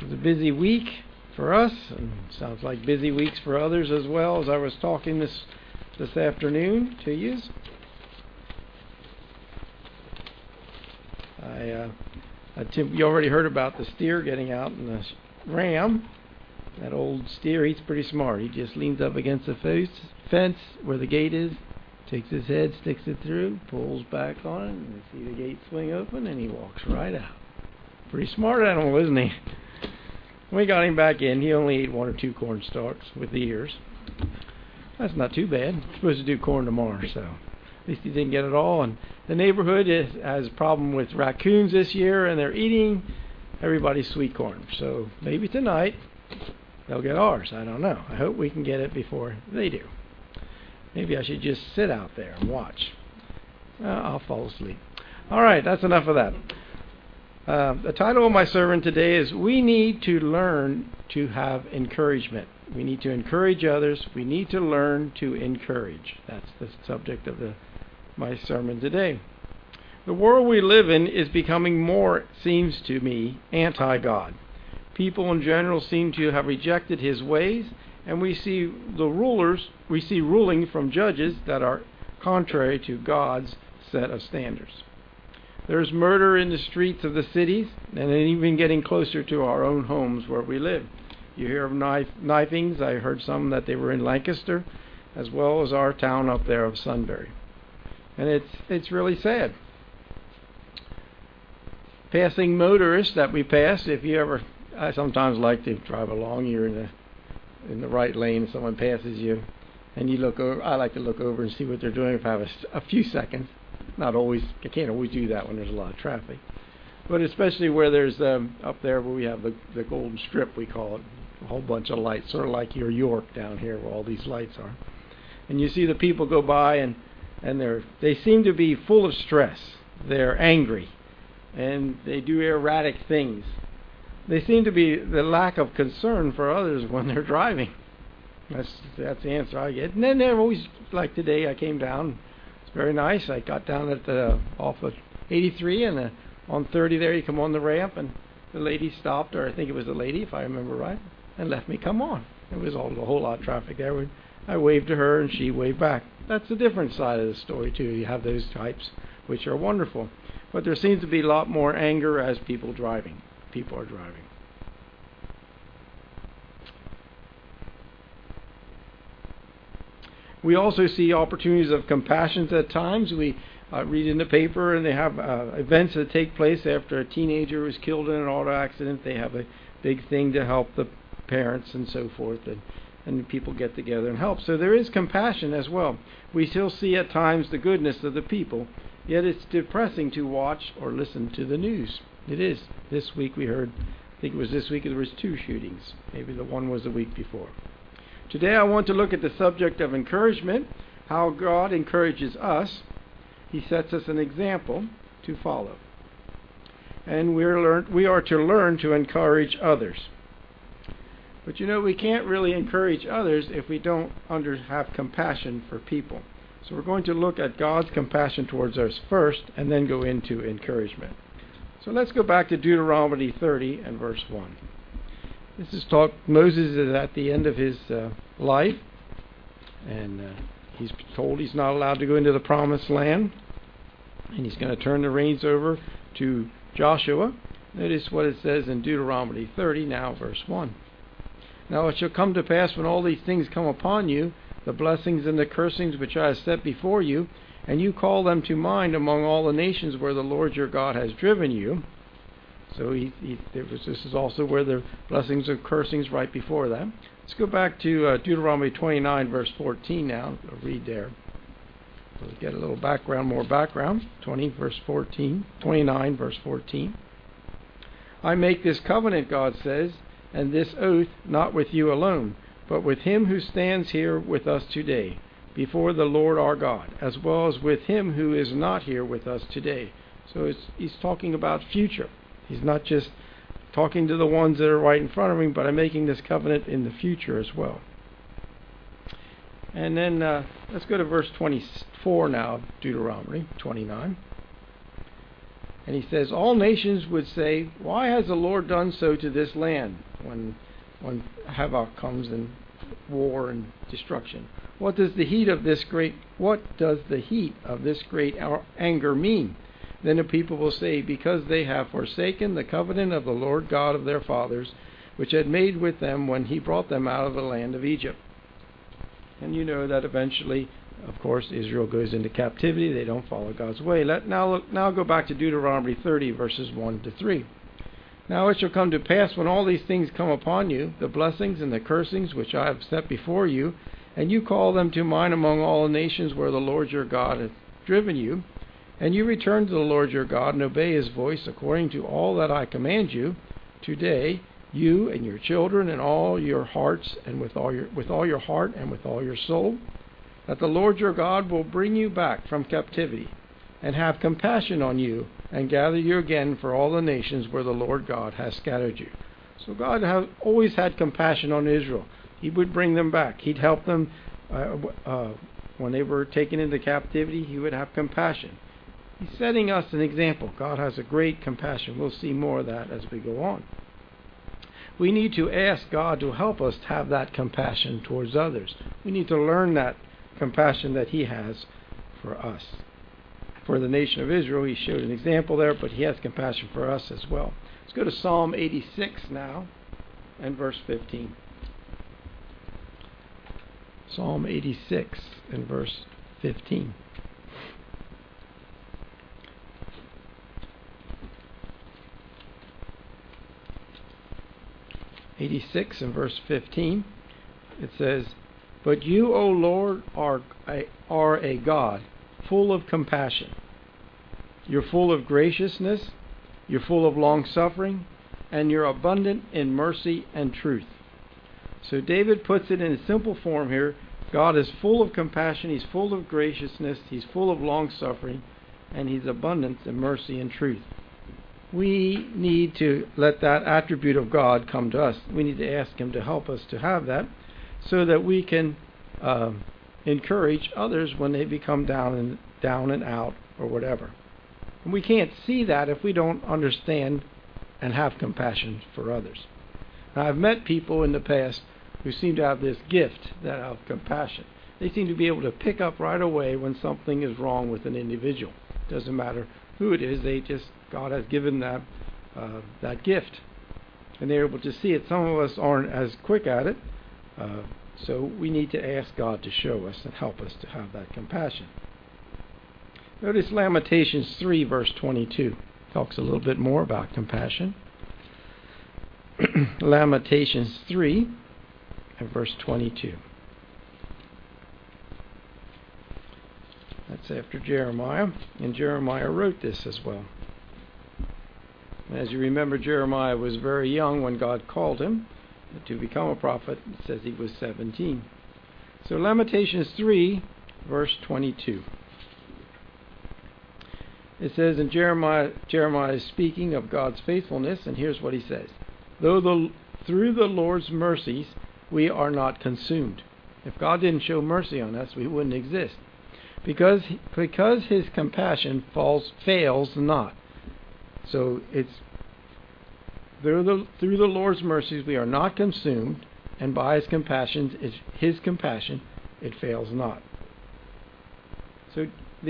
was a busy week for us, and sounds like busy weeks for others as well, as I was talking this afternoon to you. Tim, you already heard about the steer getting out, and the ram, that old steer, he's pretty smart. He just leans up against the fence where the gate is, takes his head, sticks it through, pulls back on it, and you see the gate swing open, and he walks right out. Pretty smart animal, isn't he? When we got him back in, he only ate 1 or 2 corn stalks with the ears. That's not too bad. We're supposed to do corn tomorrow, so at least he didn't get it all. And the neighborhood has a problem with raccoons this year, and they're eating everybody's sweet corn. So maybe tonight they'll get ours. I don't know. I hope we can get it before they do. Maybe I should just sit out there and watch. I'll fall asleep. All right, that's enough of that. The title of my sermon today is We Need to Learn to Have Encouragement. We need to encourage others. We need to learn to encourage. That's the subject of my sermon today. The world we live in is becoming more, seems to me, anti-God. People in general seem to have rejected His ways, and we see ruling from judges that are contrary to God's set of standards. There's murder in the streets of the cities, and even getting closer to our own homes where we live. You hear of knifings. I heard some that they were in Lancaster, as well as our town up there of Sunbury. And it's really sad. Passing motorists that we pass, I sometimes like to drive along. You're in the right lane, someone passes you, and you look over. I like to look over and see what they're doing if I have a few seconds. Not always, I can't always do that when there's a lot of traffic. But especially where there's, up there where we have the golden strip, we call it, a whole bunch of lights, sort of like your York down here where all these lights are. And you see the people go by, and they seem to be full of stress. They're angry, and they do erratic things. They seem to be the lack of concern for others when they're driving. That's the answer I get. And then they're always, like today, I came down. Very nice. I got down at off of 83 and on 30 there. You come on the ramp, and the lady stopped, or I think it was the lady, if I remember right, and let me come on. There was a whole lot of traffic there. I waved to her, and she waved back. That's the different side of the story too. You have those types, which are wonderful, but there seems to be a lot more anger as people are driving. We also see opportunities of compassion at times. We read in the paper, and they have events that take place after a teenager was killed in an auto accident. They have a big thing to help the parents and so forth, and people get together and help. So there is compassion as well. We still see at times the goodness of the people, yet it's depressing to watch or listen to the news. It is. This week we heard, I think it was this week, there was 2 shootings. Maybe the one was the week before. Today I want to look at the subject of encouragement, how God encourages us. He sets us an example to follow. And we are to learn to encourage others. But we can't really encourage others if we don't have compassion for people. So we're going to look at God's compassion towards us first, and then go into encouragement. So let's go back to Deuteronomy 30 and verse 1. This is Moses is at the end of his life, and he's told he's not allowed to go into the promised land, and he's going to turn the reins over to Joshua. Notice what it says in Deuteronomy 30, now verse 1. Now it shall come to pass when all these things come upon you, the blessings and the cursings which I have set before you, and you call them to mind among all the nations where the Lord your God has driven you. So this is also where the blessings and cursings right before that. Let's go back to Deuteronomy 29, verse 14 now. I'll read there. We'll get a little more background. 29, verse 14. I make this covenant, God says, and this oath not with you alone, but with him who stands here with us today, before the Lord our God, as well as with him who is not here with us today. So he's talking about future. He's not just talking to the ones that are right in front of him, but I'm making this covenant in the future as well. And then let's go to verse 24 now, Deuteronomy 29. And he says, all nations would say, why has the Lord done so to this land when havoc comes in war and destruction? What does the heat of this great anger mean? Then the people will say, because they have forsaken the covenant of the Lord God of their fathers, which had made with them when he brought them out of the land of Egypt. And you know that eventually, of course, Israel goes into captivity. They don't follow God's way. Now go back to Deuteronomy 30, verses 1 to 3. Now it shall come to pass when all these things come upon you, the blessings and the cursings which I have set before you, and you call them to mind among all the nations where the Lord your God hath driven you, and you return to the Lord your God and obey his voice according to all that I command you, today you and your children and all your hearts and with all your heart and with all your soul, that the Lord your God will bring you back from captivity and have compassion on you and gather you again for all the nations where the Lord God has scattered you. So God has always had compassion on Israel. He would bring them back. He'd help them when they were taken into captivity. He would have compassion. He's setting us an example. God has a great compassion. We'll see more of that as we go on. We need to ask God to help us to have that compassion towards others. We need to learn that compassion that he has for us. For the nation of Israel, he showed an example there, but he has compassion for us as well. Let's go to Psalm 86 now and verse 15. Psalm 86 and verse 15. In verse 15, it says, but you, O Lord, are a God full of compassion. You're full of graciousness, you're full of long-suffering, and you're abundant in mercy and truth. So David puts it in a simple form here. God is full of compassion, he's full of graciousness, he's full of long-suffering, and he's abundant in mercy and truth. We need to let that attribute of God come to us. We need to ask him to help us to have that so that we can encourage others when they become down and out or whatever. And we can't see that if we don't understand and have compassion for others. Now, I've met people in the past who seem to have this gift that of compassion. They seem to be able to pick up right away when something is wrong with an individual. It doesn't matter who it is, God has given them that gift. And they're able to see it. Some of us aren't as quick at it. So we need to ask God to show us and help us to have that compassion. Notice Lamentations 3, verse 22. Talks a little bit more about compassion. Lamentations 3 and verse 22. That's after Jeremiah. And Jeremiah wrote this as well. As you remember, Jeremiah was very young when God called him to become a prophet. It says he was 17. So Lamentations 3, verse 22. It says, and Jeremiah is speaking of God's faithfulness, and here's what he says. Through the Lord's mercies, we are not consumed. If God didn't show mercy on us, we wouldn't exist. Because his compassion fails not. So it's through the Lord's mercies we are not consumed, and by his compassion, it fails not. So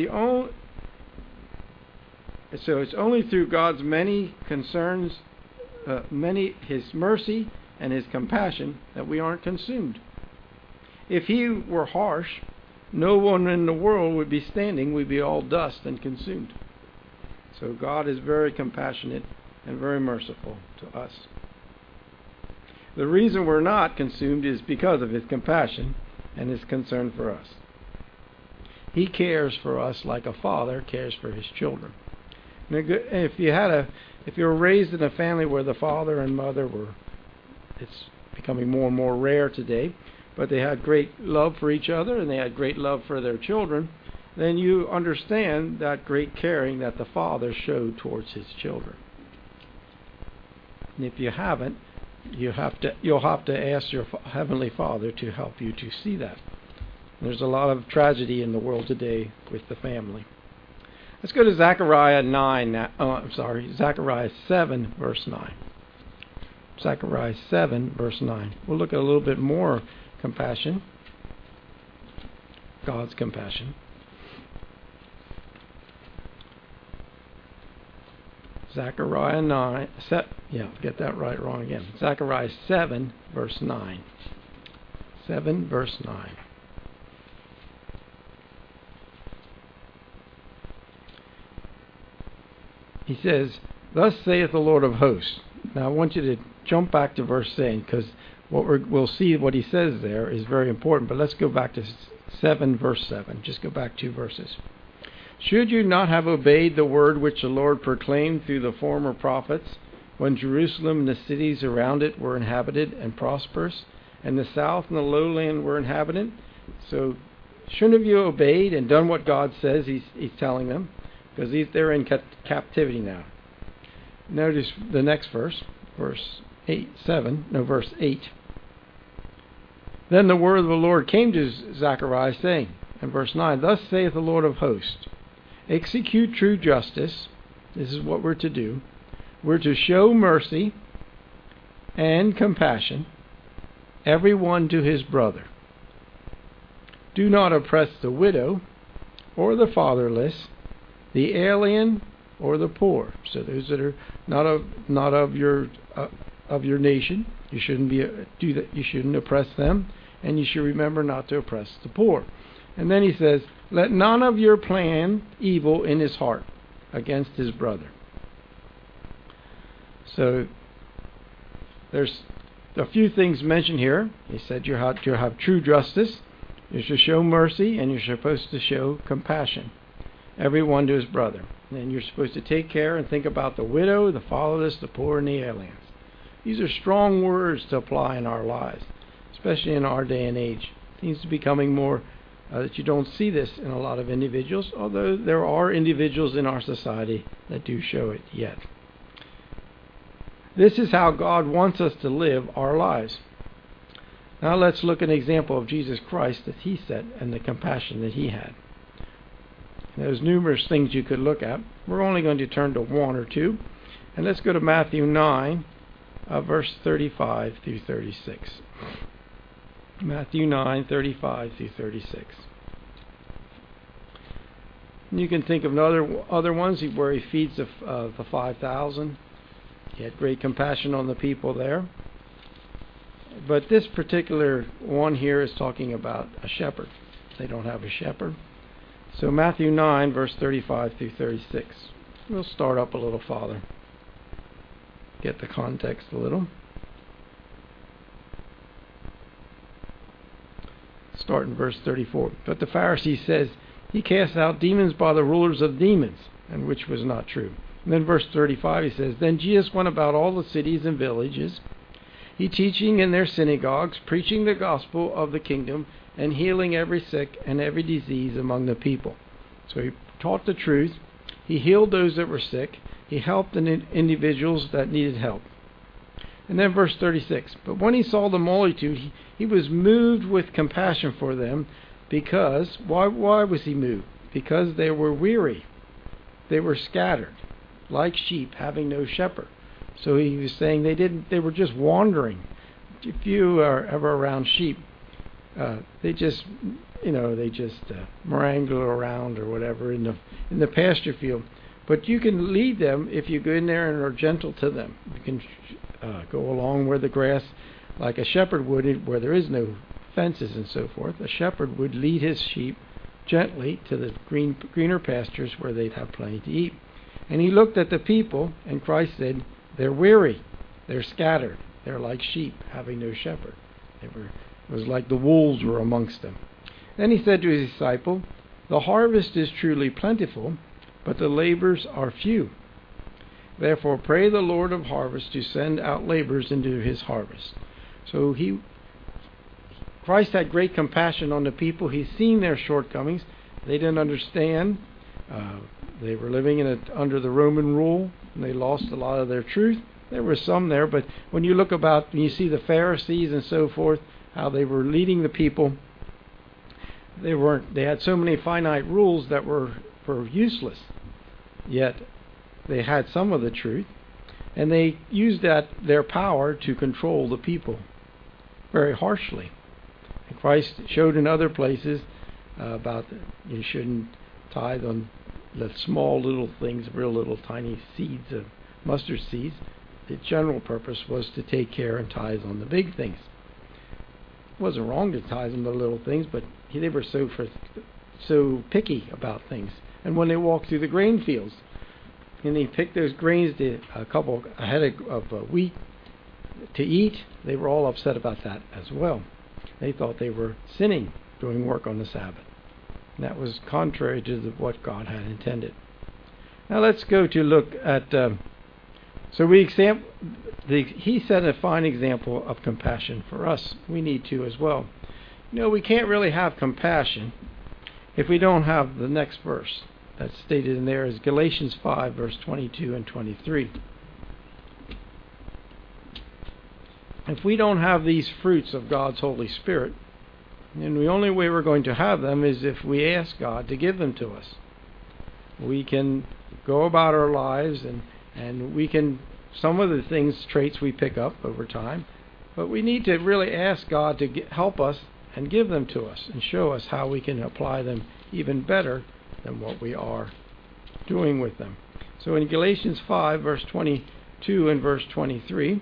it's only through God's many concerns, his mercy and his compassion, that we aren't consumed. If he were harsh, no one in the world would be standing. We'd be all dust and consumed. So God is very compassionate and very merciful to us. The reason we're not consumed is because of his compassion and his concern for us. He cares for us like a father cares for his children. If you were raised in a family where the father and mother it's becoming more and more rare today, but they had great love for each other and they had great love for their children, then you understand that great caring that the father showed towards his children. And if you haven't, you'll have to ask your Heavenly Father to help you to see that. There's a lot of tragedy in the world today with the family. Let's go to Zechariah 7, verse 9. Zechariah 7, verse 9. We'll look at a little bit more compassion. God's compassion. Zechariah 9, get that right, wrong again. Zechariah 7, verse 9. 7, verse 9. He says, "Thus saith the Lord of hosts." Now I want you to jump back to verse 10, because we'll see what he says there is very important. But let's go back to 7, verse 7. Just go back 2 verses. "Should you not have obeyed the word which the Lord proclaimed through the former prophets, when Jerusalem and the cities around it were inhabited and prosperous, and the south and the lowland were inhabited?" So, shouldn't have you obeyed and done what God says? He's telling them, because they're in captivity now. Notice the next verse, verse 8. "Then the word of the Lord came to Zechariah, saying," in verse 9, "Thus saith the Lord of hosts, execute true justice." This is what we're to do. We're to show mercy and compassion, every one to his brother. Do not oppress the widow or the fatherless, the alien or the poor. So those that are not of your nation, you shouldn't do that. You shouldn't oppress them, and you should remember not to oppress the poor. And then he says, "Let none of you plan evil in his heart against his brother." So there's a few things mentioned here. He said you have to have true justice, you should show mercy, and you're supposed to show compassion, everyone to his brother. And you're supposed to take care and think about the widow, the fatherless, the poor, and the aliens. These are strong words to apply in our lives, especially in our day and age. It seems to be becoming more that you don't see this in a lot of individuals, although there are individuals in our society that do show it yet. This is how God wants us to live our lives. Now let's look at an example of Jesus Christ that he set and the compassion that he had. There's numerous things you could look at. We're only going to turn to 1 or 2. And let's go to Matthew 9, verse 35 through 36. Matthew 9, 35 through 36. And you can think of other ones where he feeds the 5,000. He had great compassion on the people there. But this particular one here is talking about a shepherd. They don't have a shepherd. So Matthew 9, verse 35 through 36. We'll start up a little farther. Get the context a little. Start in verse 34. "But the Pharisee says, he casts out demons by the rulers of demons," and which was not true. And then verse 35, he says, "Then Jesus went about all the cities and villages, he teaching in their synagogues, preaching the gospel of the kingdom, and healing every sick and every disease among the people." So he taught the truth. He healed those that were sick. He helped individuals that needed help. And then verse 36, "But when he saw the multitude, he was moved with compassion for them, because," why was he moved? "Because they were weary. They were scattered, like sheep having no shepherd." So he was saying they were just wandering. If you are ever around sheep, they just merangle around or whatever in the pasture field. But you can lead them if you go in there and are gentle to them. You can go along where the grass, like a shepherd would, where there is no fences and so forth. A shepherd would lead his sheep gently to the greener pastures where they'd have plenty to eat. And he looked at the people, and Christ said, "They're weary, they're scattered, they're like sheep having no shepherd." It was like the wolves were amongst them. Then he said to his disciple, "The harvest is truly plentiful, but the laborers are few. Therefore pray the Lord of harvest to send out laborers into his harvest." So Christ had great compassion on the people. He's seen their shortcomings. They didn't understand. They were living under the Roman rule, and they lost a lot of their truth. There were some there, but when you you see the Pharisees and so forth, how they were leading the people, they had so many finite rules that were useless. yet they had some of the truth, and they used their power to control the people very harshly. And Christ showed in other places about you shouldn't tithe on the small little things, real little tiny seeds of mustard seeds. The general purpose was to take care and tithe on the big things. It wasn't wrong to tithe on the little things, but they were so picky about things. And when they walked through the grain fields and they picked those grains, a head of wheat to eat, they were all upset about that as well. They thought they were sinning doing work on the Sabbath. And that was contrary to what God had intended. Now let's go to look at. He set a fine example of compassion for us. We need to as well. We can't really have compassion if we don't have the next verse. That's stated in there is Galatians 5, verse 22 and 23. If we don't have these fruits of God's Holy Spirit, then the only way we're going to have them is if we ask God to give them to us. We can go about our lives and we can, some of the traits we pick up over time, but we need to really ask God to help us and give them to us and show us how we can apply them even better than what we are doing with them. So in Galatians 5, verse 22 and verse 23,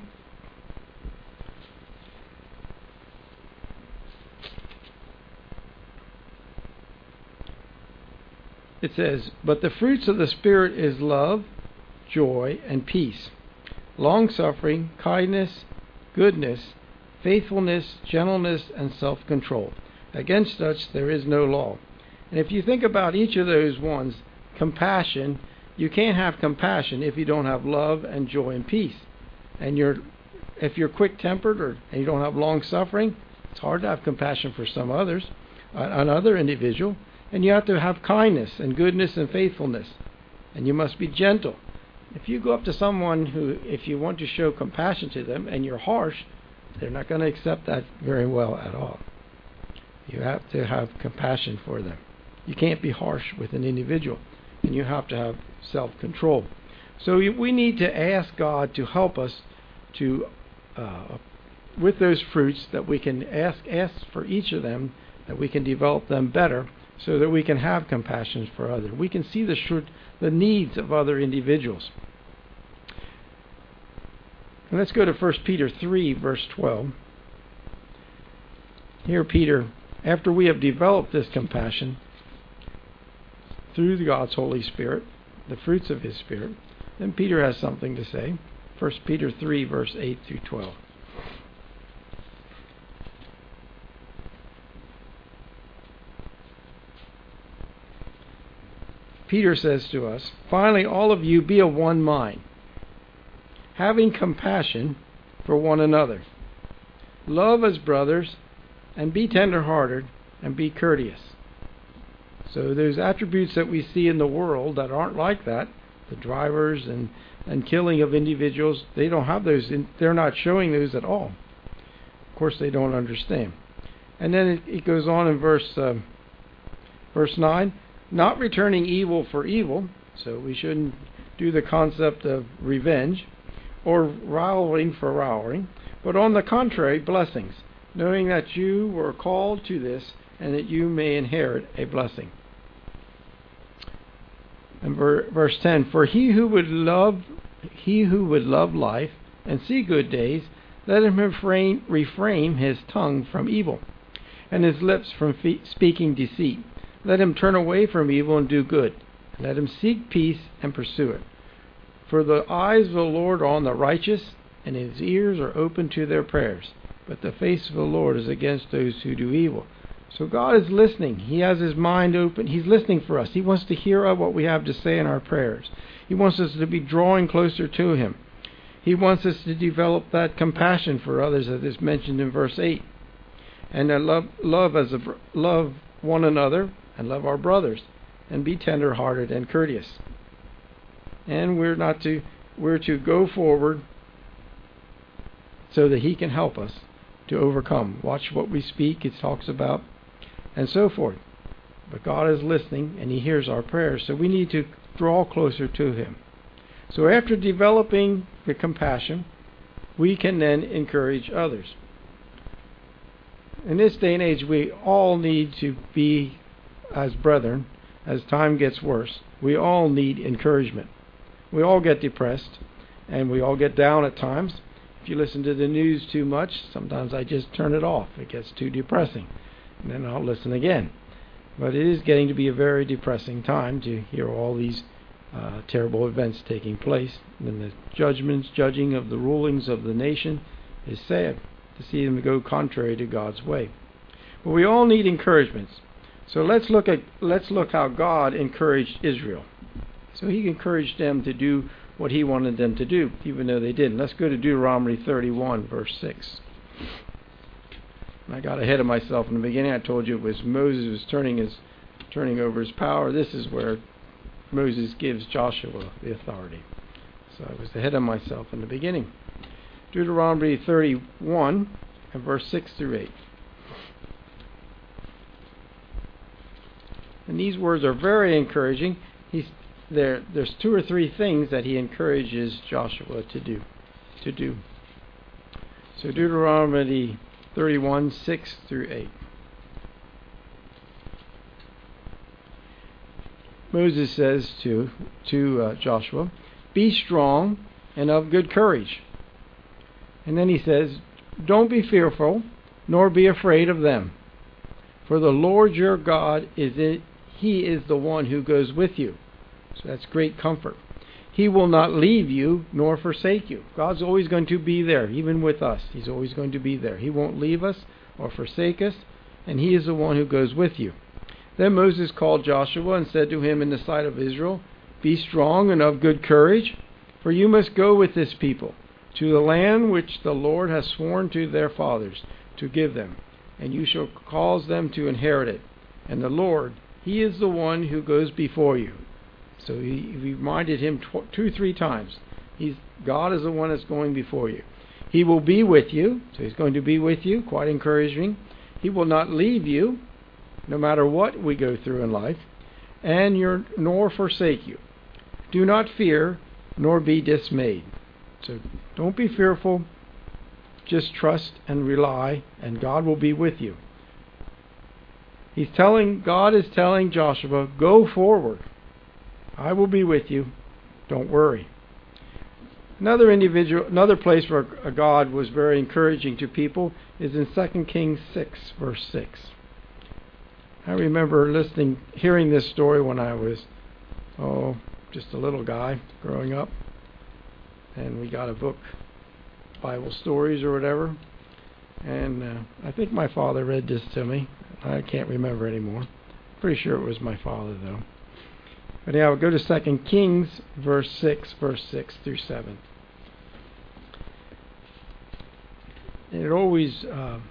it says, "But the fruits of the Spirit is love, joy, and peace, long-suffering, kindness, goodness, faithfulness, gentleness, and self-control. Against such there is no law." And if you think about each of those ones, compassion, you can't have compassion if you don't have love and joy and peace. And if you're quick-tempered and you don't have long-suffering, it's hard to have compassion for another individual. And you have to have kindness and goodness and faithfulness. And you must be gentle. If you go up to someone if you want to show compassion to them and you're harsh, they're not going to accept that very well at all. You have to have compassion for them. You can't be harsh with an individual, and you have to have self-control. So we need to ask God to help us with those fruits, that we can ask for each of them, that we can develop them better, so that we can have compassion for others. We can see the needs of other individuals. And let's go to 1 Peter 3, verse 12. Here Peter, after we have developed this compassion through God's Holy Spirit, the fruits of His Spirit, then Peter has something to say. 1 Peter 3, verse 8 through 12. Peter says to us, "Finally, all of you be of one mind, having compassion for one another. Love as brothers, and be tender-hearted, and be courteous." So those attributes that we see in the world that aren't like that, the drivers and killing of individuals, they don't have those. They're not showing those at all. Of course, they don't understand. And then it goes on in verse 9, "Not returning evil for evil," so we shouldn't do the concept of revenge, or rivaling for rivaling, but on the contrary, blessings, knowing that you were called to this, and that you may inherit a blessing. And verse 10, "For he who would love life and see good days, let him refrain his tongue from evil, and his lips from speaking deceit. Let him turn away from evil and do good. Let him seek peace and pursue it. For the eyes of the Lord are on the righteous, and his ears are open to their prayers. But the face of the Lord is against those who do evil." So God is listening. He has His mind open. He's listening for us. He wants to hear what we have to say in our prayers. He wants us to be drawing closer to Him. He wants us to develop that compassion for others, as is mentioned in verse 8. And love one another, and love our brothers, and be tender-hearted and courteous. And we're to go forward so that He can help us to overcome. Watch what we speak, it talks about, and so forth. But God is listening, and He hears our prayers. So we need to draw closer to Him. So after developing the compassion, we can then encourage others. In this day and age, we all need to be as brethren. As time gets worse, we all need encouragement. We all get depressed, and we all get down at times. If you listen to the news too much, sometimes I just turn it off. It gets too depressing, and then I'll listen again. But it is getting to be a very depressing time to hear all these terrible events taking place. And the judging of the rulings of the nation is sad to see them go contrary to God's way. But we all need encouragements. So let's look how God encouraged Israel. So He encouraged them to do what He wanted them to do, even though they didn't. Let's go to Deuteronomy 31, verse 6. I got ahead of myself in the beginning. I told you it was Moses was turning over his power. This is where Moses gives Joshua the authority. So I was ahead of myself in the beginning. Deuteronomy 31, and verse 6 through 8. And these words are very encouraging. There's two or three things that he encourages Joshua to do. So Deuteronomy 31, 6 through 8. Moses says to Joshua, "Be strong and of good courage." And then he says, "Don't be fearful, nor be afraid of them. For the Lord your God He is the one who goes with you." So that's great comfort. "He will not leave you nor forsake you." God's always going to be there, even with us. He's always going to be there. He won't leave us or forsake us, and He is the one who goes with you. Then Moses called Joshua and said to him in the sight of Israel, "Be strong and of good courage, for you must go with this people to the land which the Lord has sworn to their fathers to give them, and you shall cause them to inherit it. And the Lord, He is the one who goes before you." So he reminded him 2-3 times. God is the one that's going before you. "He will be with you." So He's going to be with you, quite encouraging. "He will not leave you, no matter what we go through in life, and nor forsake you. Do not fear, nor be dismayed." So don't be fearful. Just trust and rely, and God will be with you. God is telling Joshua, go forward. I will be with you. Don't worry. Another place where God was very encouraging to people is in 2 Kings 6, verse 6. I remember hearing this story when I was, just a little guy growing up. And we got a book, Bible stories or whatever. And I think my father read this to me. I can't remember anymore. Pretty sure it was my father, though. But yeah, we'll go to 2 Kings, verse 6 through 7. And it always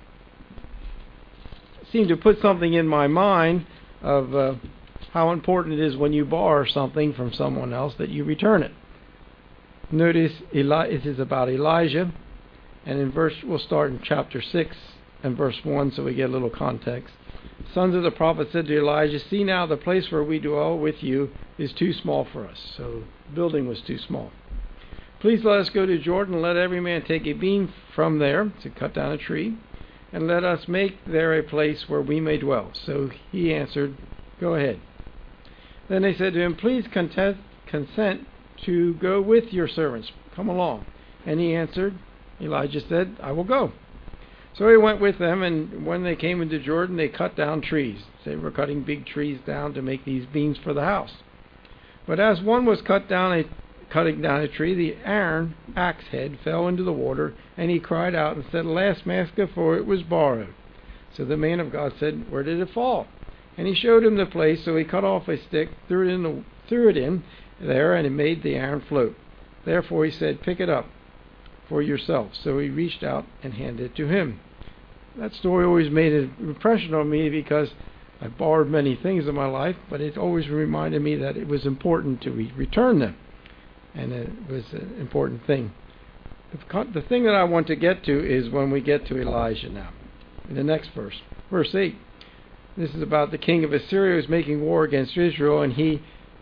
seemed to put something in my mind of how important it is when you borrow something from someone else that you return it. Notice it is about Elijah, and we'll start in chapter 6 and verse 1 so we get a little context. Sons of the prophet said to Elijah, "See now, the place where we dwell with you is too small for us." So the building was too small. "Please let us go to Jordan, and let every man take a beam from there," to cut down a tree, "and let us make there a place where we may dwell." So he answered, "Go ahead." Then they said to him, "Please consent to go with your servants. Come along." And he answered, Elijah said, "I will go." So he went with them, and when they came into Jordan, they cut down trees. They were cutting big trees down to make these beams for the house. But as one was cutting down a tree, the iron axe head fell into the water, and he cried out and said, "Alas, master, for it was borrowed." So the man of God said, "Where did it fall?" And he showed him the place. So he cut off a stick, threw it in there, and it made the iron float. Therefore he said, "Pick it up for yourself." So he reached out and handed it to him. That story always made an impression on me because I borrowed many things in my life, but it always reminded me that it was important to return them, and it was an important thing. The thing that I want to get to is when we get to Elijah now, in the next verse, verse 8. This is about the king of Assyria who is making war against Israel, and he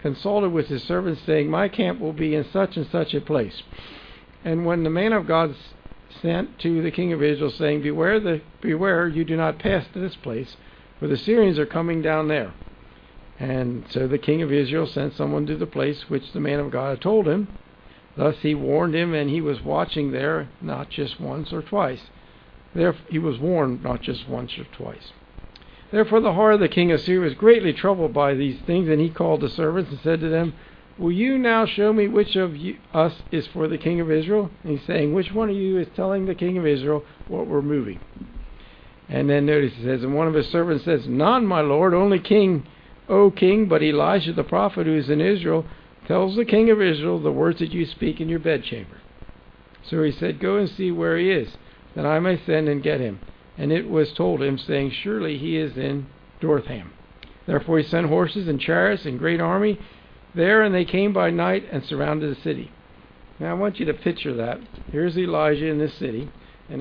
consulted with his servants, saying, my camp will be in such and such a place. And when the man of God sent to the king of Israel, saying, beware, you do not pass to this place, for the Syrians are coming down there. And so the king of Israel sent someone to the place which the man of God had told him. Thus he warned him, and he was watching there not just once or twice. Therefore he was warned not just once or twice. Therefore the heart of the king of Syria was greatly troubled by these things, and he called the servants and said to them, will you now show me which of us is for the king of Israel? And he's saying, which one of you is telling the king of Israel what we're moving? And then notice it says, and one of his servants says, none, my lord, only king, O king, but Elijah the prophet who is in Israel tells the king of Israel the words that you speak in your bedchamber. So he said, go and see where he is, that I may send and get him. And it was told him, saying, surely he is in Dothan. Therefore he sent horses and chariots and great army there, and they came by night and surrounded the city. Now I want you to picture that. Here's Elijah in this city, and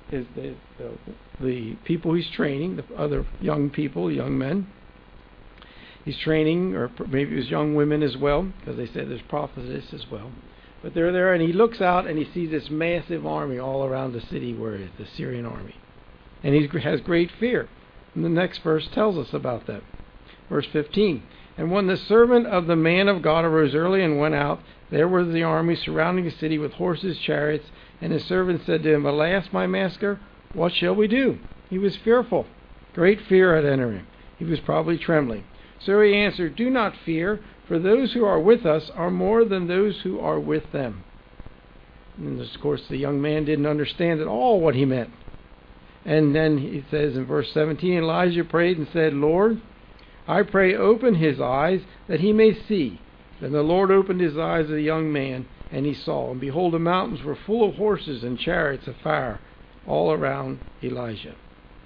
the people he's training, the other young people, young men. He's training, or maybe it was young women as well, because they said there's prophetess as well. But they're there, and he looks out and he sees this massive army all around the city where it is, the Syrian army. And he has great fear. And the next verse tells us about that. Verse 15. And when the servant of the man of God arose early and went out, there was the army surrounding the city with horses, chariots, and his servant said to him, alas, my master, what shall we do? He was fearful. Great fear had entered him. He was probably trembling. So he answered, do not fear, for those who are with us are more than those who are with them. And of course, the young man didn't understand at all what he meant. And then he says in verse 17, Elijah prayed and said, Lord, I pray, open his eyes, that he may see. Then the Lord opened his eyes of the young man, and he saw. And behold, the mountains were full of horses and chariots of fire all around Elijah.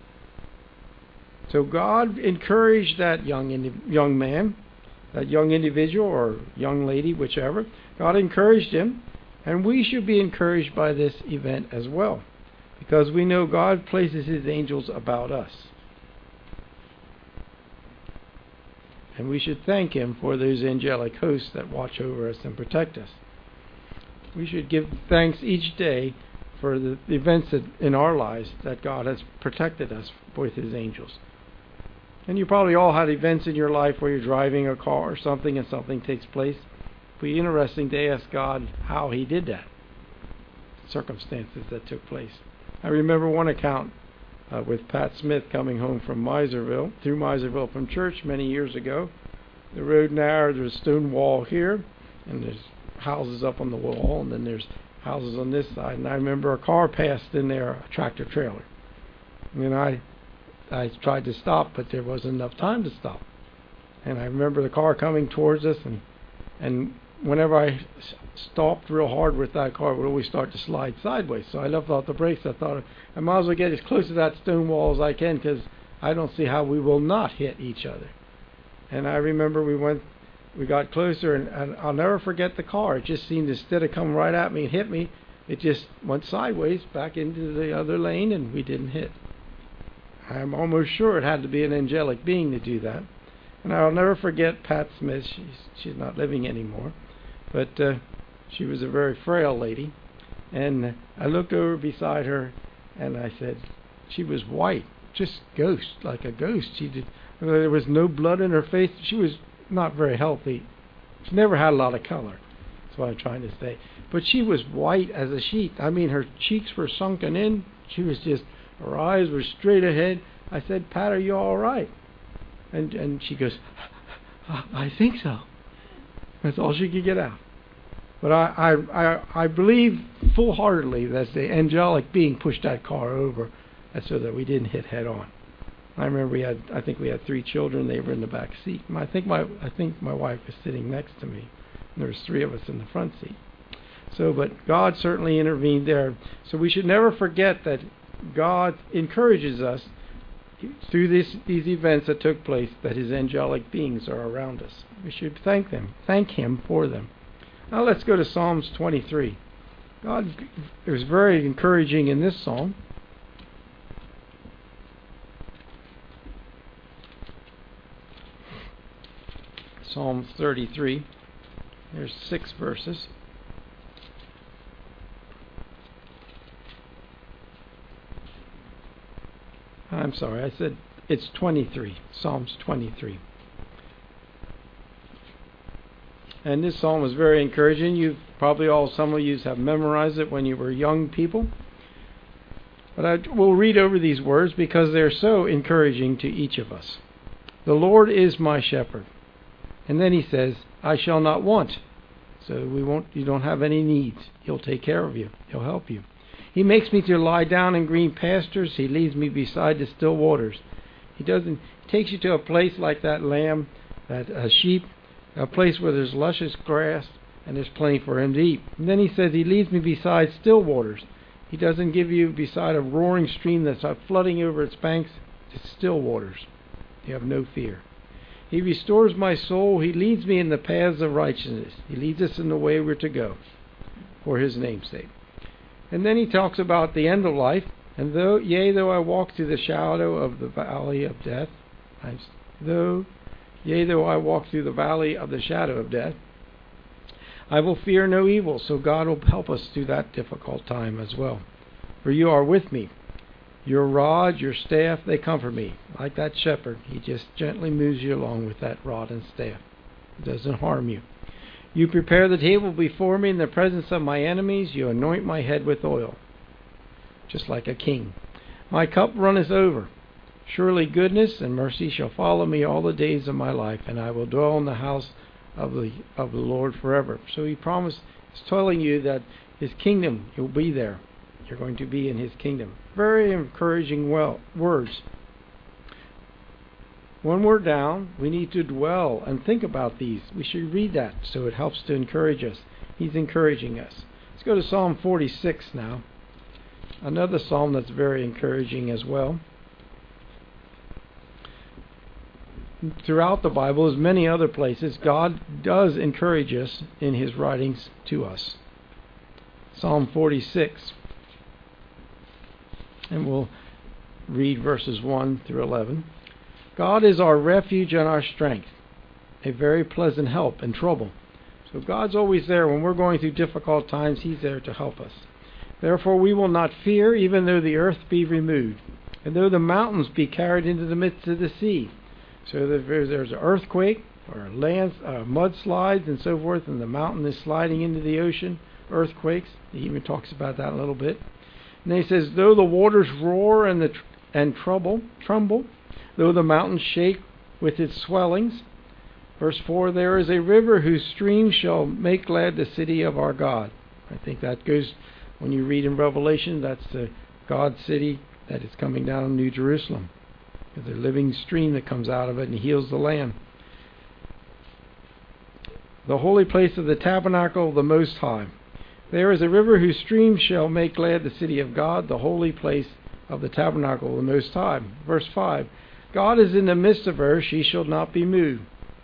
So God encouraged that young man, that young individual or young lady, whichever. God encouraged him, and we should be encouraged by this event as well, because we know God places his angels about us. And we should thank him for those angelic hosts that watch over us and protect us. We should give thanks each day for the events in our lives that God has protected us with his angels. And you probably all had events in your life where you're driving a car or something and something takes place. It would be interesting to ask God how he did that, circumstances that took place. I remember one account with Pat Smith coming home from through Miserville from church many years ago. The road narrowed, there's a stone wall here, and there's houses up on the wall, and then there's houses on this side. And I remember a car passed in there, a tractor trailer. And I tried to stop, but there wasn't enough time to stop. And I remember the car coming towards us, and whenever I stopped real hard with that car, it would always start to slide sideways. So I left off the brakes. I thought I might as well get as close to that stone wall as I can, because I don't see how we will not hit each other. And I remember we got closer, and I'll never forget the car. It just seemed, instead of coming right at me and hit me, it just went sideways back into the other lane, and we didn't hit. I'm almost sure it had to be an angelic being to do that. And I'll never forget Pat Smith. She's not living anymore, but she was a very frail lady. And I looked over beside her, and I said, she was white, just ghost, like a ghost. There was no blood in her face. She was not very healthy. She never had a lot of color. That's what I'm trying to say. But she was white as a sheet. I mean, her cheeks were sunken in. Her eyes were straight ahead. I said, Pat, are you all right? And she goes, I think so. That's all she could get out. But I believe full-heartedly that the angelic being pushed that car over so that we didn't hit head on. I remember I think we had 3 children. They were in the back seat. I think my wife was sitting next to me. And there was 3 of us in the front seat. But God certainly intervened there. So we should never forget that God encourages us through these events that took place, that his angelic beings are around us. We should thank him for them. Now let's go to Psalms 23. God is very encouraging in this psalm. Psalm 33. There's 6 verses. I'm sorry, I said it's 23. Psalms 23. And this psalm is very encouraging. Some of you have memorized it when you were young people. But we'll read over these words because they're so encouraging to each of us. The Lord is my shepherd. And then he says, I shall not want. So you don't have any needs. He'll take care of you. He'll help you. He makes me to lie down in green pastures. He leads me beside the still waters. He takes you to a place like that lamb, that sheep, a place where there's luscious grass and there's plenty for him to eat. And then he says he leads me beside still waters. He doesn't give you beside a roaring stream that's flooding over its banks. It's still waters. You have no fear. He restores my soul. He leads me in the paths of righteousness. He leads us in the way we're to go for his name's sake. And then he talks about the end of life. And though I walk through the shadow of the valley of death, though I walk through the valley of the shadow of death, I will fear no evil. So God will help us through that difficult time as well. For you are with me. Your rod, your staff, they comfort me. Like that shepherd, he just gently moves you along with that rod and staff. It doesn't harm you. You prepare the table before me in the presence of my enemies. You anoint my head with oil, just like a king. My cup runneth over. Surely goodness and mercy shall follow me all the days of my life, and I will dwell in the house of the Lord forever. So he's telling you that his kingdom, you'll be there. You're going to be in his kingdom. Very encouraging words. When we're down, we need to dwell and think about these. We should read that so it helps to encourage us. He's encouraging us. Let's go to Psalm 46 now. Another psalm that's very encouraging as well. Throughout the Bible, as many other places, God does encourage us in his writings to us. Psalm 46. And we'll read verses 1 through 11. God is our refuge and our strength, a very pleasant help in trouble. So God's always there. When we're going through difficult times, he's there to help us. Therefore we will not fear, even though the earth be removed, and though the mountains be carried into the midst of the sea. So there's an earthquake, or mudslides and so forth, and the mountain is sliding into the ocean, earthquakes. He even talks about that a little bit. And then he says, though the waters roar and tremble, though the mountains shake with its swellings. Verse 4, there is a river whose streams shall make glad the city of our God. I think that goes, when you read in Revelation, that's the God city that is coming down in New Jerusalem. There's a living stream that comes out of it and heals the land. The holy place of the tabernacle of the Most High. There is a river whose streams shall make glad the city of God, the holy place of the tabernacle of the Most High. Verse 5, God is in the midst of her, she shall not be moved.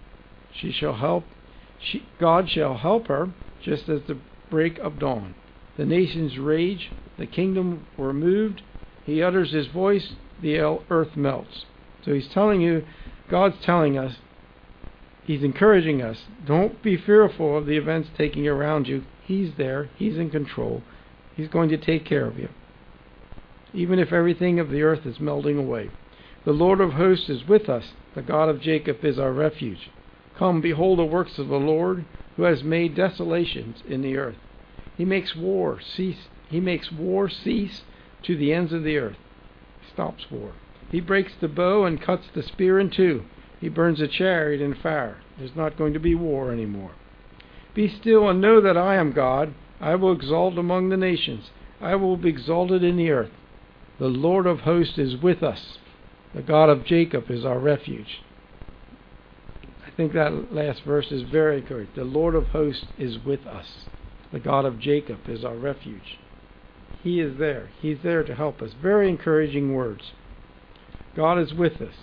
God shall help her, just as the break of dawn. The nations rage, the kingdom were moved. He utters his voice, the earth melts. So he's telling you, God's telling us, he's encouraging us, don't be fearful of the events taking around you. He's there, he's in control, he's going to take care of you, even if everything of the earth is melting away. The Lord of hosts is with us, the God of Jacob is our refuge. Come, behold the works of the Lord, who has made desolations in the earth. He makes war cease to the ends of the earth. He stops war. He breaks the bow and cuts the spear in two. He burns a chariot in fire. There's not going to be war anymore. Be still and know that I am God. I will exalt among the nations. I will be exalted in the earth. The Lord of hosts is with us. The God of Jacob is our refuge. I think that last verse is very good. The Lord of hosts is with us. The God of Jacob is our refuge. He is there. He's there to help us. Very encouraging words. God is with us.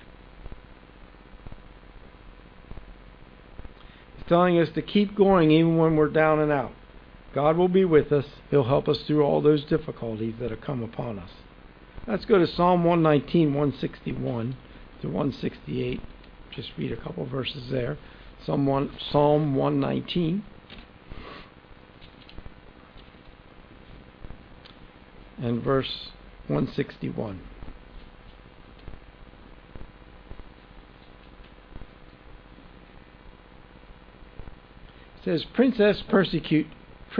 He's telling us to keep going even when we're down and out. God will be with us. He'll help us through all those difficulties that have come upon us. Let's go to Psalm 119, 161 to 168. Just read a couple verses there. Psalm 119. And verse 161. It says, princes persecute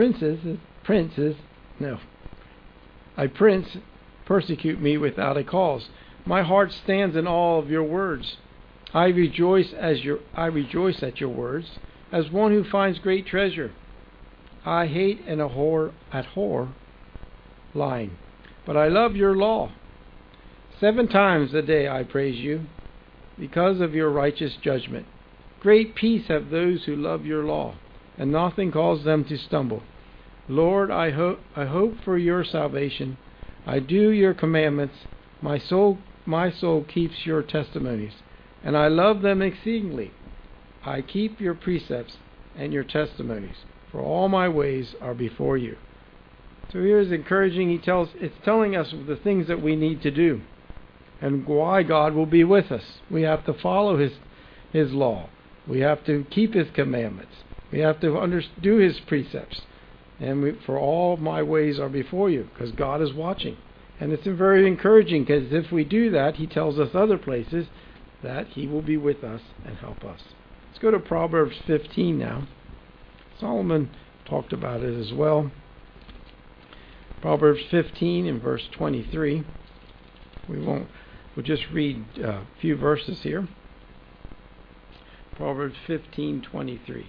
me without a cause. My heart stands in awe of your words. I rejoice at your words, as one who finds great treasure. I hate and abhor lying, but I love your law. 7 times a day I praise you, because of your righteous judgment. Great peace have those who love your law, and nothing causes them to stumble. Lord, I hope for your salvation. I do your commandments. My soul keeps your testimonies, and I love them exceedingly. I keep your precepts and your testimonies, for all my ways are before you. So here is encouraging. It's telling us the things that we need to do, and why God will be with us. We have to follow His law. We have to keep His commandments. We have to do His precepts. And for all my ways are before you, because God is watching. And it's very encouraging, because if we do that, He tells us other places that He will be with us and help us. Let's go to Proverbs 15 now. Solomon talked about it as well. Proverbs 15 and verse 23. We'll just read a few verses here. Proverbs 15:23.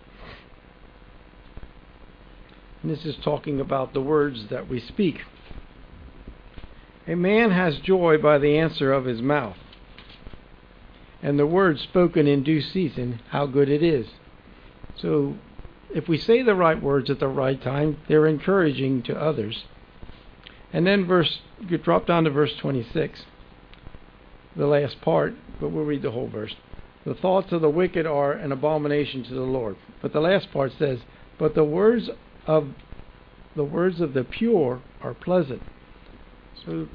And this is talking about the words that we speak. A man has joy by the answer of his mouth, and the words spoken in due season, how good it is. So, if we say the right words at the right time, they're encouraging to others. And then you drop down to verse 26, the last part, but we'll read the whole verse. The thoughts of the wicked are an abomination to the Lord. But the last part says, but the words of the pure are pleasant. So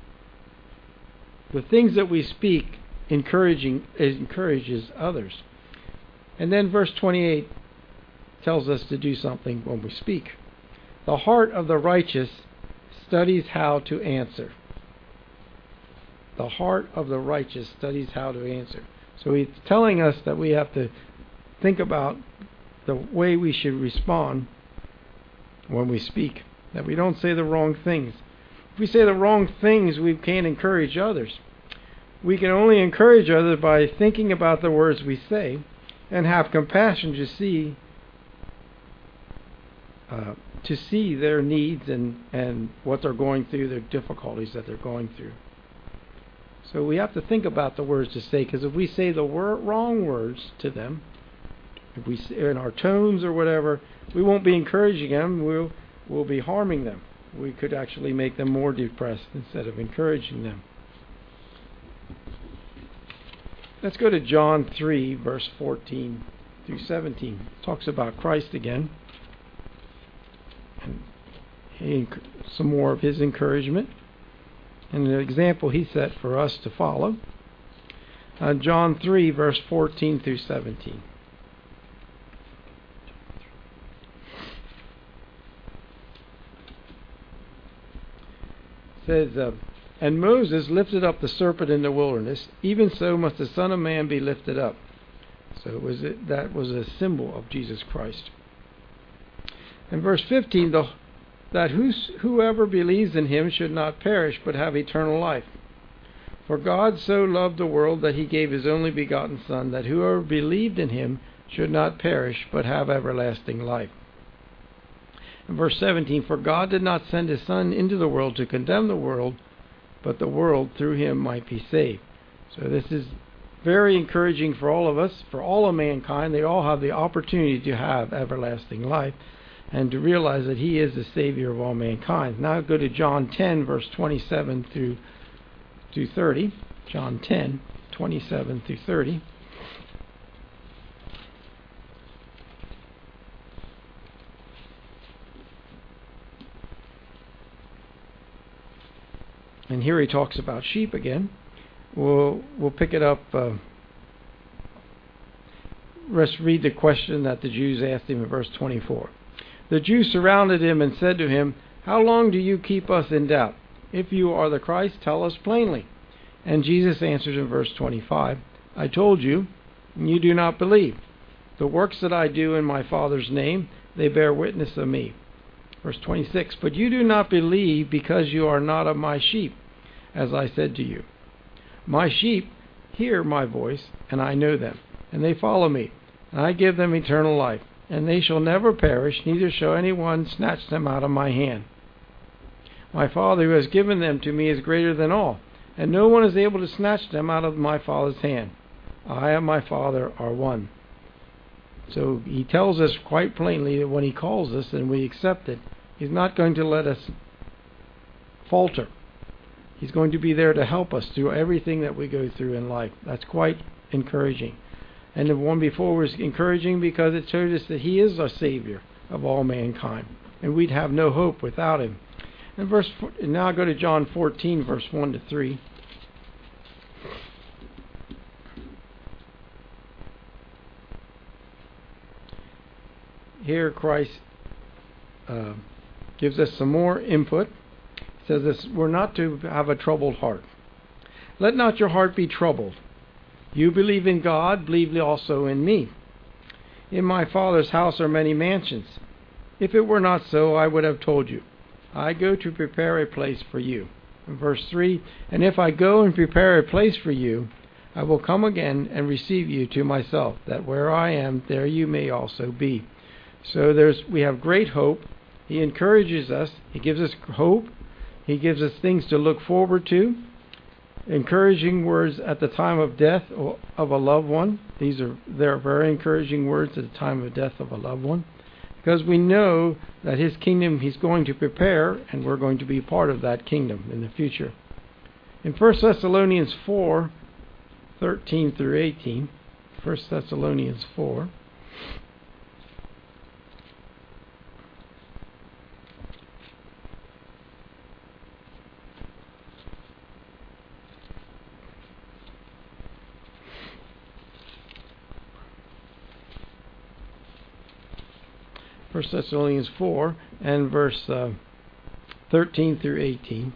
the things that we speak encourages others. And then verse 28 tells us to do something when we speak. The heart of the righteous studies how to answer. The heart of the righteous studies how to answer. So he's telling us that we have to think about the way we should respond when we speak, that we don't say the wrong things. If we say the wrong things, we can't encourage others. We can only encourage others by thinking about the words we say and have compassion to see their needs and what they're going through, their difficulties that they're going through. So we have to think about the words to say, because if we say the wrong words to them, if we in our tones or whatever, we won't be encouraging them. We'll be harming them. We could actually make them more depressed instead of encouraging them. Let's go to John 3, verse 14 through 17. It talks about Christ again. And some more of His encouragement. And an example He set for us to follow. John 3, verse 14 through 17. It says, and Moses lifted up the serpent in the wilderness, even so must the Son of Man be lifted up. So that was a symbol of Jesus Christ. In verse 15, that whoever believes in Him should not perish, but have eternal life. For God so loved the world that He gave His only begotten Son, that whoever believed in Him should not perish, but have everlasting life. In verse 17, for God did not send His Son into the world to condemn the world, but the world through Him might be saved. So this is very encouraging for all of us, for all of mankind. They all have the opportunity to have everlasting life and to realize that He is the Savior of all mankind. Now go to John 10, verse 27 through 30. John 10, 27 through 30. And here he talks about sheep again. We'll pick it up. let's read the question that the Jews asked him in verse 24. The Jews surrounded him and said to him, "How long do you keep us in doubt? If you are the Christ, tell us plainly." And Jesus answers in verse 25, "I told you, and you do not believe. The works that I do in my Father's name, they bear witness of me." Verse 26, "But you do not believe because you are not of my sheep, as I said to you. My sheep hear my voice, and I know them, and they follow me, and I give them eternal life, and they shall never perish, neither shall anyone snatch them out of my hand. My Father who has given them to me is greater than all, and no one is able to snatch them out of my Father's hand. I and my Father are one." So he tells us quite plainly that when he calls us and we accept it, he's not going to let us falter. He's going to be there to help us through everything that we go through in life. That's quite encouraging. And the one before was encouraging because it showed us that he is our Savior of all mankind, and we'd have no hope without him. And now go to John 14, verse 1 to 3. Here Christ gives us some more input. He says this, we're not to have a troubled heart. "Let not your heart be troubled. You believe in God, believe also in me. In my Father's house are many mansions. If it were not so, I would have told you. I go to prepare a place for you." In verse 3, "And if I go and prepare a place for you, I will come again and receive you to myself, that where I am, there you may also be." So we have great hope. He encourages us. He gives us hope. He gives us things to look forward to. Encouraging words at the time of death of a loved one. They're very encouraging words at the time of death of a loved one, because we know that his kingdom he's going to prepare, and we're going to be part of that kingdom in the future. In 1 Thessalonians 4, 13 through 18, 1 Thessalonians 4, First Thessalonians 4 and verse 13 through 18.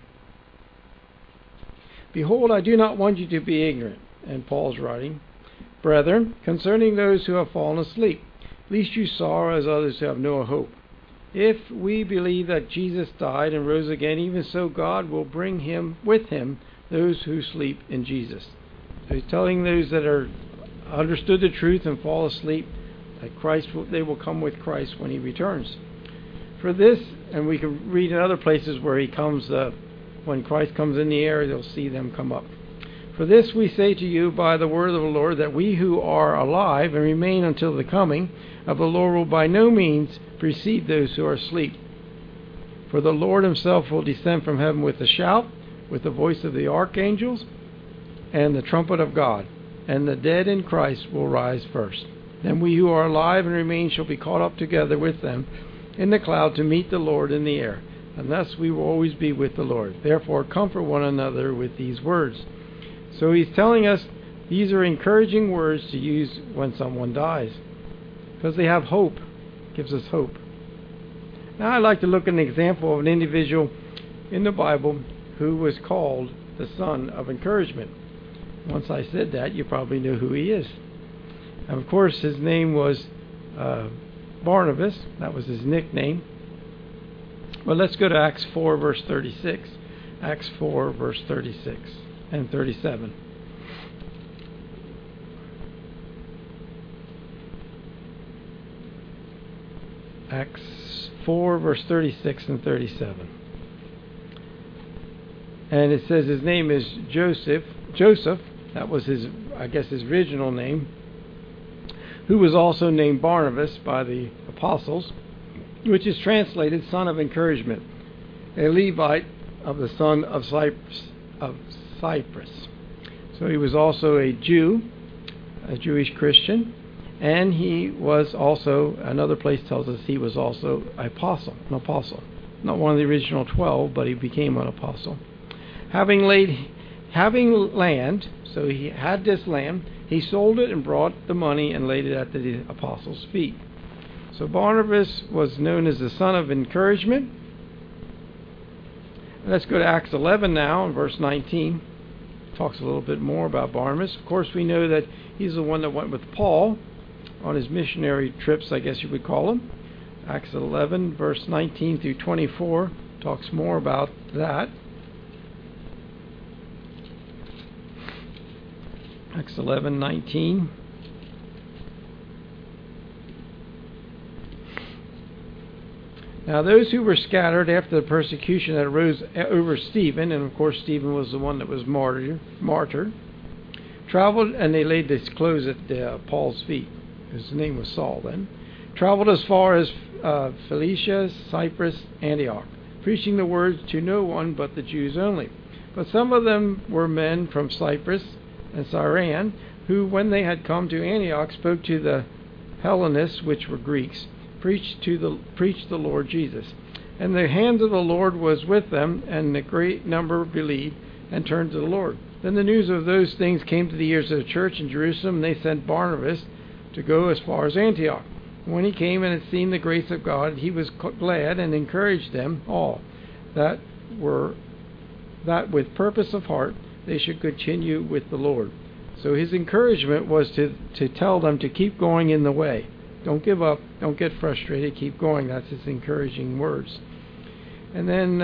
"Behold, I do not want you to be ignorant," and Paul's writing, "brethren, concerning those who have fallen asleep, lest you sorrow as others who have no hope. If we believe that Jesus died and rose again, even so God will bring him with him those who sleep in Jesus." So he's telling those that are understood the truth and fall asleep that they will come with Christ when he returns. For this, and we can read in other places where he comes, when Christ comes in the air, they'll see them come up. "For this we say to you by the word of the Lord, that we who are alive and remain until the coming of the Lord will by no means precede those who are asleep. For the Lord himself will descend from heaven with a shout, with the voice of the archangels, and the trumpet of God, and the dead in Christ will rise first. Then we who are alive and remain shall be caught up together with them in the cloud to meet the Lord in the air, and thus we will always be with the Lord. Therefore comfort one another with these words." So he's telling us these are encouraging words to use when someone dies, because they have hope. It gives us hope. Now I'd like to look at an example of an individual in the Bible who was called the son of encouragement. Once I said that, you probably know who he is. And of course, his name was Barnabas. That was his nickname. But let's go to Acts 4, verse 36. Acts 4, verse 36 and 37. Acts 4, verse 36 and 37. And it says his name is Joseph. That was his original name, who was also named Barnabas by the apostles, which is translated son of encouragement, a Levite of the son of Cyprus. So he was also a Jew, a Jewish Christian, and he was also, another place tells us he was also an apostle. Not one of the original 12, but he became an apostle. Having land, so he had this land, He sold it and brought the money and laid it at the apostles' feet. So Barnabas was known as the son of encouragement. Let's go to Acts 11 now, verse 19. Talks a little bit more about Barnabas. Of course, we know that he's the one that went with Paul on his missionary trips, I guess you would call them. Acts 11, verse 19 through 24, talks more about that. Acts 11:19. Now those who were scattered after the persecution that arose over Stephen, and of course Stephen was the one that was martyred, traveled, and they laid his clothes at Paul's feet. His name was Saul then. Traveled as far as Phoenicia, Cyprus, Antioch, preaching the word to no one but the Jews only. But some of them were men from Cyprus and Cyrene, who, when they had come to Antioch, spoke to the Hellenists, which were Greeks, preached the Lord Jesus. And the hand of the Lord was with them, and a great number believed and turned to the Lord. Then the news of those things came to the ears of the church in Jerusalem, and they sent Barnabas to go as far as Antioch. When he came and had seen the grace of God, he was glad and encouraged them all that with purpose of heart they should continue with the Lord. So his encouragement was to tell them to keep going in the way. Don't give up. Don't get frustrated. Keep going. That's his encouraging words. And then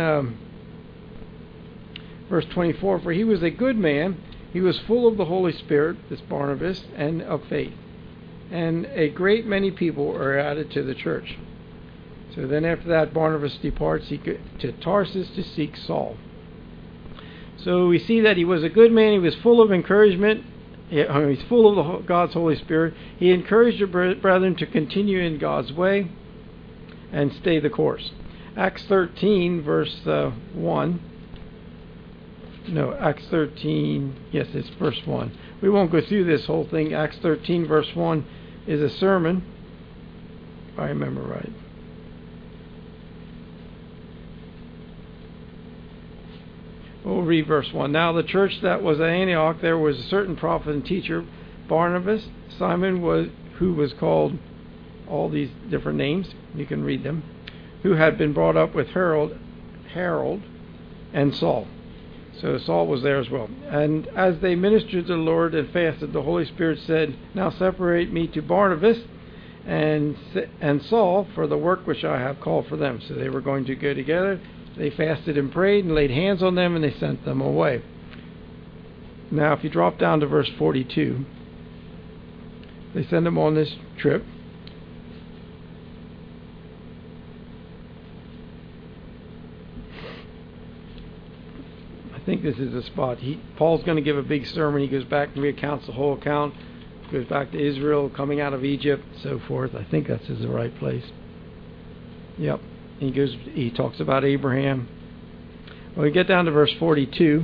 verse 24, for he was a good man. He was full of the Holy Spirit, this Barnabas, and of faith. And a great many people are added to the church. So then after that, Barnabas departs to Tarsus to seek Saul. So we see that he was a good man. He was full of encouragement. He's full of God's Holy Spirit. He encouraged the brethren to continue in God's way and stay the course. Acts 13, verse 1. No, Acts 13, yes, it's verse 1. We won't go through this whole thing. Acts 13, verse 1 is a sermon, if I remember right. We'll read verse 1. Now the church that was at Antioch, there was a certain prophet and teacher, Barnabas, Simon, who was called all these different names, you can read them, who had been brought up with Harold, and Saul. So Saul was there as well. And as they ministered to the Lord and fasted, the Holy Spirit said, now separate me to Barnabas and Saul for the work which I have called for them. So they were going to go together. They fasted and prayed and laid hands on them, and they sent them away. Now, if you drop down to verse 42, they send them on this trip. I think this is the spot. Paul's going to give a big sermon. He goes back and recounts the whole account. Goes back to Israel, coming out of Egypt, so forth. I think that's the right place. Yep. He talks about Abraham. Well, we get down to verse 42.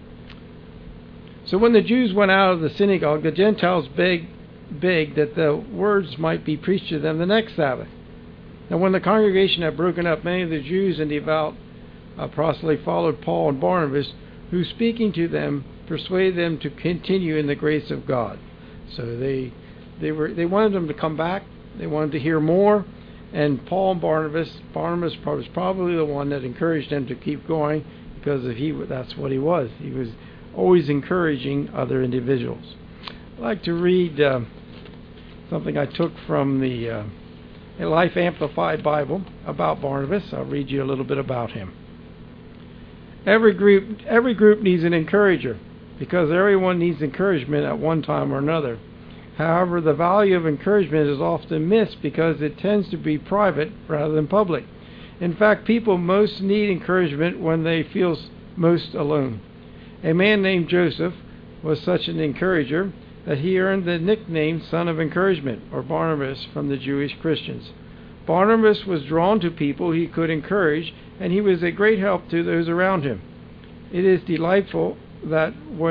So when the Jews went out of the synagogue, the Gentiles begged that the words might be preached to them the next Sabbath. Now when the congregation had broken up, many of the Jews and devout proselytes followed Paul and Barnabas, who, speaking to them, persuaded them to continue in the grace of God. So they wanted them to come back. They wanted to hear more. And Paul and Barnabas was probably the one that encouraged them to keep going, because that's what he was. He was always encouraging other individuals. I'd like to read something I took from the Life Amplified Bible about Barnabas. I'll read you a little bit about him. Every group needs an encourager, because everyone needs encouragement at one time or another. However, the value of encouragement is often missed because it tends to be private rather than public. In fact, people most need encouragement when they feel most alone. A man named Joseph was such an encourager that he earned the nickname Son of Encouragement, or Barnabas, from the Jewish Christians. Barnabas was drawn to people he could encourage, and he was a great help to those around him. It is delightful that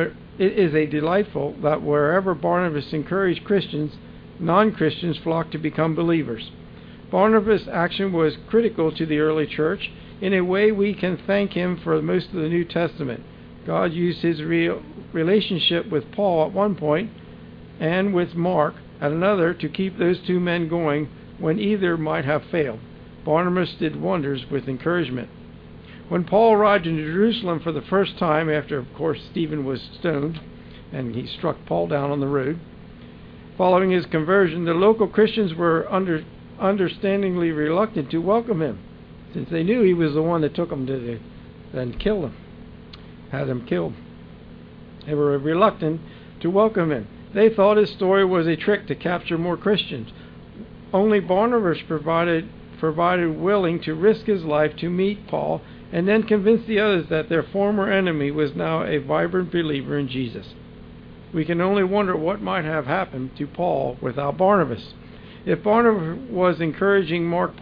wherever Barnabas encouraged Christians, non-Christians flocked to become believers. Barnabas' action was critical to the early church. In a way, we can thank him for most of the New Testament. God used his relationship with Paul at one point and with Mark at another to keep those two men going when either might have failed. Barnabas did wonders with encouragement. When Paul arrived in Jerusalem for the first time, after, of course, Stephen was stoned, and he struck Paul down on the road, following his conversion, the local Christians were understandingly reluctant to welcome him, since they knew he was the one that took them and killed him, had him killed. They were reluctant to welcome him. They thought his story was a trick to capture more Christians. Only Barnabas provided willing to risk his life to meet Paul and then convince the others that their former enemy was now a vibrant believer in Jesus. We can only wonder what might have happened to Paul without Barnabas. If Barnabas was encouraging Mark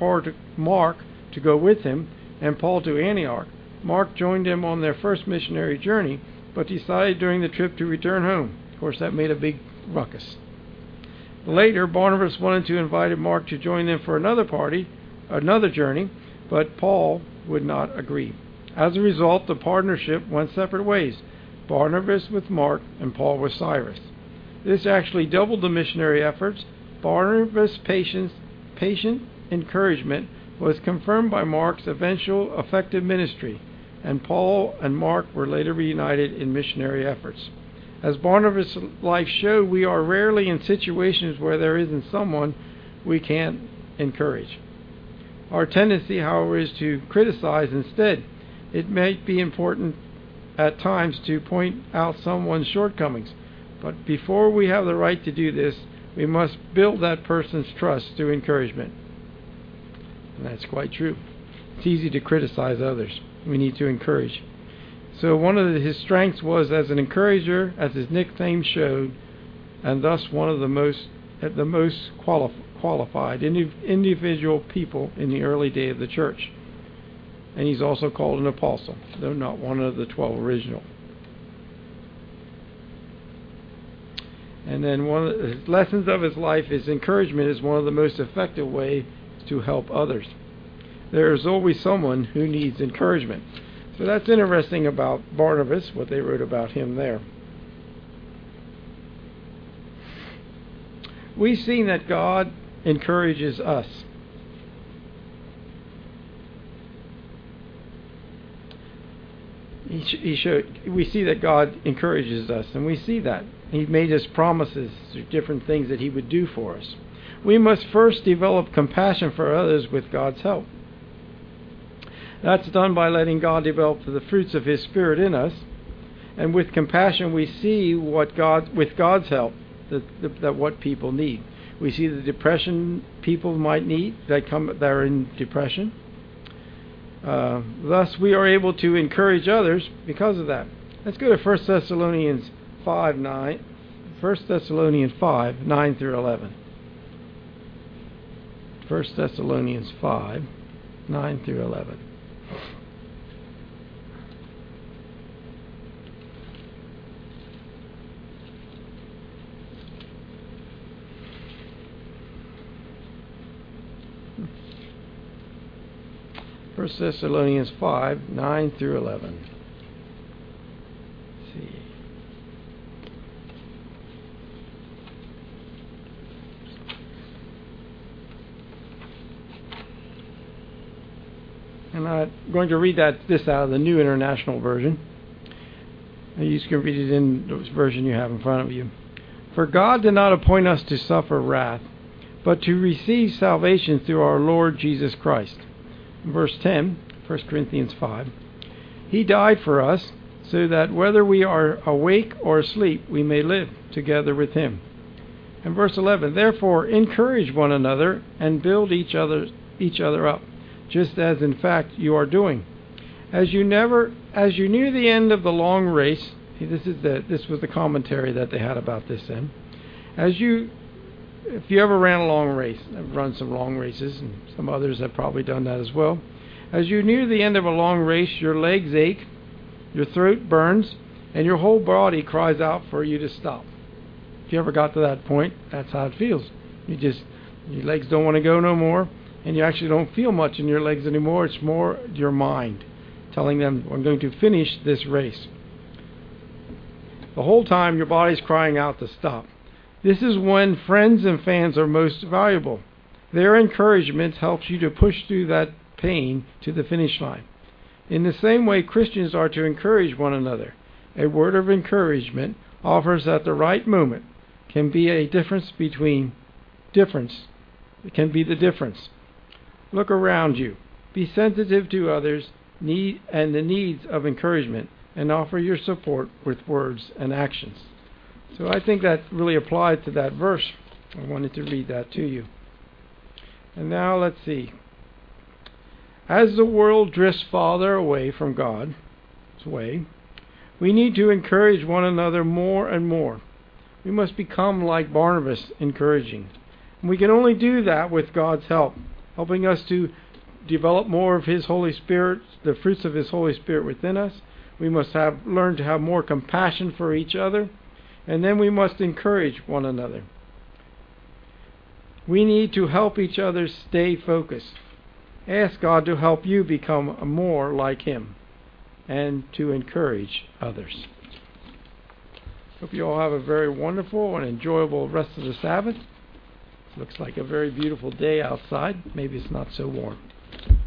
to go with him and Paul to Antioch, Mark joined him on their first missionary journey, but decided during the trip to return home. Of course, that made a big ruckus. Later, Barnabas wanted to invite Mark to join them for another journey, but Paul would not agree. As a result, the partnership went separate ways, Barnabas with Mark and Paul with Cyrus. This actually doubled the missionary efforts. Barnabas' patient encouragement was confirmed by Mark's eventual effective ministry, and Paul and Mark were later reunited in missionary efforts. As Barnabas' life showed, we are rarely in situations where there isn't someone we can't encourage. Our tendency, however, is to criticize instead. It might be important at times to point out someone's shortcomings, but before we have the right to do this, we must build that person's trust through encouragement. And that's quite true. It's easy to criticize others. We need to encourage. So one of his strengths was as an encourager, as his nickname showed, and thus one of the most qualified individual people in the early day of the church. And he's also called an apostle, though not one of the 12 original. And then one of the lessons of his life is encouragement is one of the most effective ways to help others. There is always someone who needs encouragement. So that's interesting about Barnabas, what they wrote about him there. We've seen that God encourages us. We see that God encourages us, and we see that. He made us promises through different things that He would do for us. We must first develop compassion for others with God's help. That's done by letting God develop the fruits of His Spirit in us. And with compassion, we see with God's help, that what people need. We see the depression people might need that are in depression. Thus, we are able to encourage others because of that. Let's go to 1 Thessalonians 5, 9. 1 Thessalonians 5, 9 through 11. 1 Thessalonians 5, 9 through 11. First Thessalonians 5, 9 through 11. Let's see. And I'm going to read this out of the New International Version. And you can read it in the version you have in front of you. For God did not appoint us to suffer wrath, but to receive salvation through our Lord Jesus Christ. Verse 10, 1 Corinthians 5. He died for us, so that whether we are awake or asleep, we may live together with Him. And verse 11, therefore encourage one another and build each other up, just as in fact you are doing. As you knew the end of the long race, this was the commentary that they had about this then. If you ever ran a long race, I've run some long races, and some others have probably done that as well. As you near the end of a long race, your legs ache, your throat burns, and your whole body cries out for you to stop. If you ever got to that point, that's how it feels. Your legs don't want to go no more, and you actually don't feel much in your legs anymore. It's more your mind telling them, I'm going to finish this race. The whole time your body's crying out to stop. This is when friends and fans are most valuable. Their encouragement helps you to push through that pain to the finish line. In the same way, Christians are to encourage one another. A word of encouragement offers at the right moment can be a difference. It can be the difference. Look around you. Be sensitive to others' need and the needs of encouragement, and offer your support with words and actions. So I think that really applied to that verse. I wanted to read that to you. And now let's see. As the world drifts farther away from God's way, we need to encourage one another more and more. We must become like Barnabas, encouraging. And we can only do that with God's help, helping us to develop more of His Holy Spirit, the fruits of His Holy Spirit within us. We must learn to have more compassion for each other, and then we must encourage one another. We need to help each other stay focused. Ask God to help you become more like Him and to encourage others. Hope you all have a very wonderful and enjoyable rest of the Sabbath. Looks like a very beautiful day outside. Maybe it's not so warm.